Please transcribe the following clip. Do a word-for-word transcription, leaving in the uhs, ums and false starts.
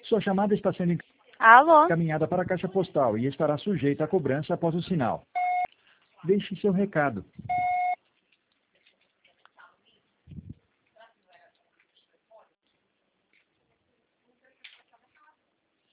Sua chamada está sendo Alô? encaminhada para a caixa postal e estará sujeita à cobrança após o sinal. Deixe seu recado.